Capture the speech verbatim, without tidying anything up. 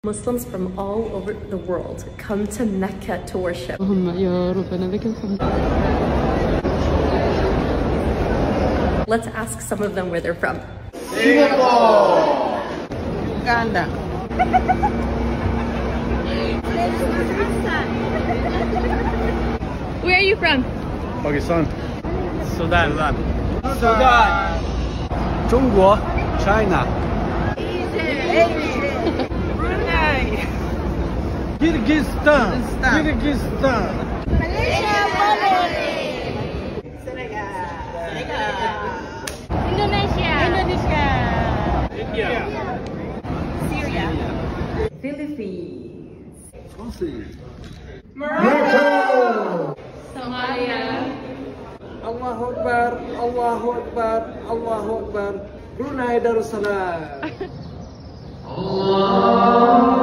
Muslims from all over the world come to Mecca to worship. Let's ask some of them where they're from. Singapore! Uganda. Where are you from? Pakistan. Sudan. Sudan. China. China. Brunei. Kyrgyzstan. Kyrgyzstan. Kyrgyzstan. Malaysia. Senegal. Indonesia. Indonesia. India. Syria. Philippines. Morocco. Somalia. Allahu Akbar. Allahu Akbar. Allahu Akbar. Brunei Darussalam. Allah.